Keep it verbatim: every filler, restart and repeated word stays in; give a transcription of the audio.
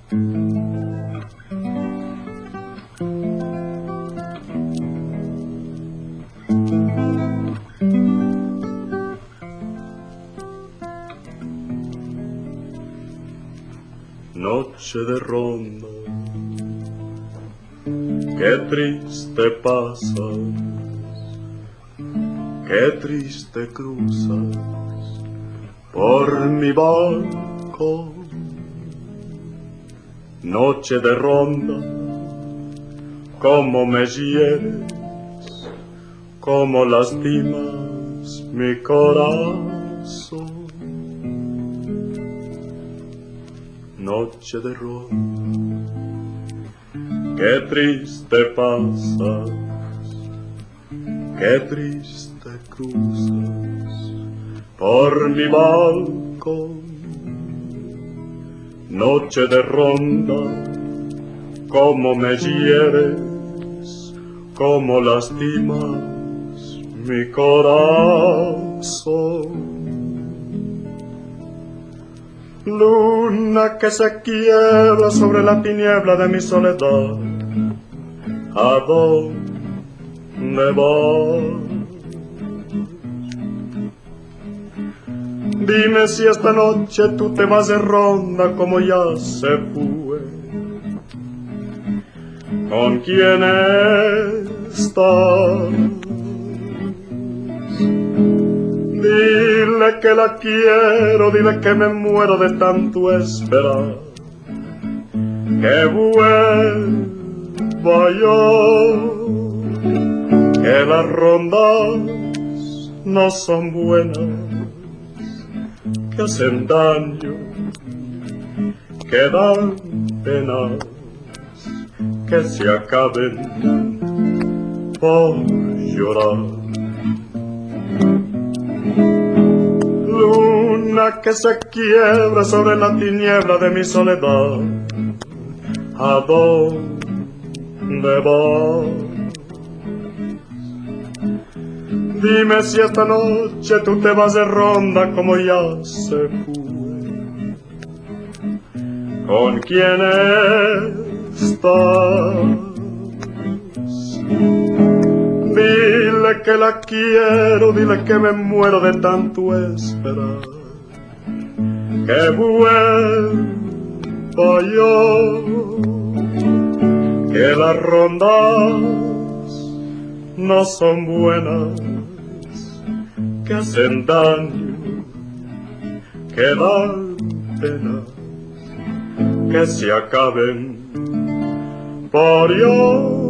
Noche de ronda, qué triste pasas, qué triste cruzas por mi balcón. Noche de ronda, cómo me hieres, cómo lastimas mi corazón. Noche de ronda, qué triste pasas, qué triste cruzas por mi balcón. Noche de ronda, cómo me hieres, cómo lastimas mi corazón. Luna que se quiebra sobre la tiniebla de mi soledad, ¿a dónde vas? Dime si esta noche tú te vas de ronda como ya se fue. ¿Con quién estás? Dile que la quiero, dile que me muero de tanto esperar, que vuelva yo, que las rondas no son buenas, que hacen daño, que dan penas, que se acaben por llorar. Luna que se quiebra sobre la tiniebla de mi soledad, ¿a dónde vas? Dime si esta noche tú te vas de ronda como ya se fue. ¿Con quién estás? Dile que la quiero, dile que me muero de tanto esperar, que vuelva yo, que las rondas no son buenas, que hacen daño, que dan pena, que se acaben por yo.